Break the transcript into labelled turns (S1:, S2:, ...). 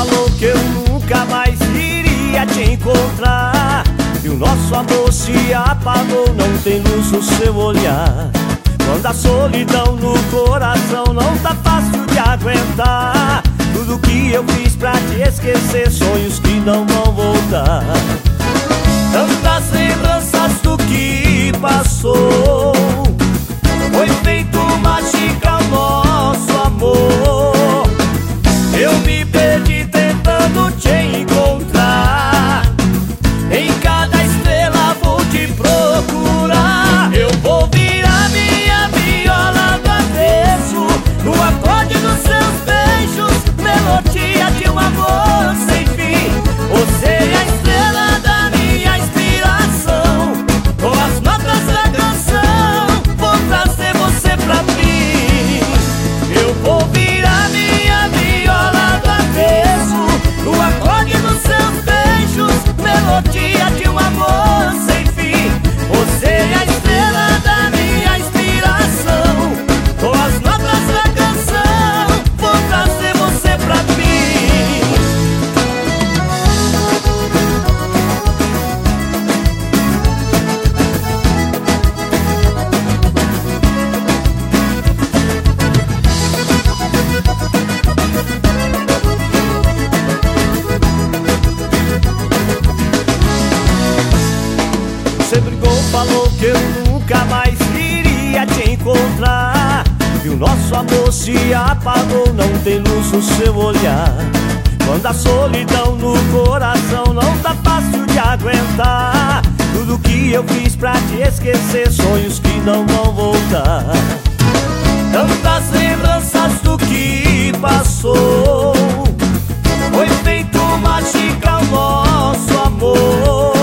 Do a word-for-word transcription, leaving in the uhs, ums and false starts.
S1: falou que eu nunca mais iria te encontrar, e o nosso amor se apagou, não tem luz no seu olhar. Quando a solidão no coração não tá fácil de aguentar, tudo que eu fiz pra te esquecer, sonhos que não vão voltar. Tantas lembranças do que passou, foi feito mágica o nosso amor. Eu me perdi tentando te encontrar, em cada estrela vou te procurar. Eu vou virar minha viola do avesso, no acorde dos seus beijos, melodia de um amor sem fim. Você é a estrela da minha inspiração, com as notas da canção vou trazer você pra mim. Eu vou virar minha viola do avesso, no acorde dos seus beijos, melodia de um amor sem fim. Você é a estrela da minha inspiração, com as notas da canção vou trazer você pra mim. Você brigou, falou que eu nunca mais iria te encontrar, e o nosso amor se apagou, não tem luz no seu olhar. Quando a solidão no coração não tá fácil de aguentar, tudo que eu fiz pra te esquecer, sonhos que não vão voltar. Tantas lembranças do que passou, foi feito mágica o nosso amor.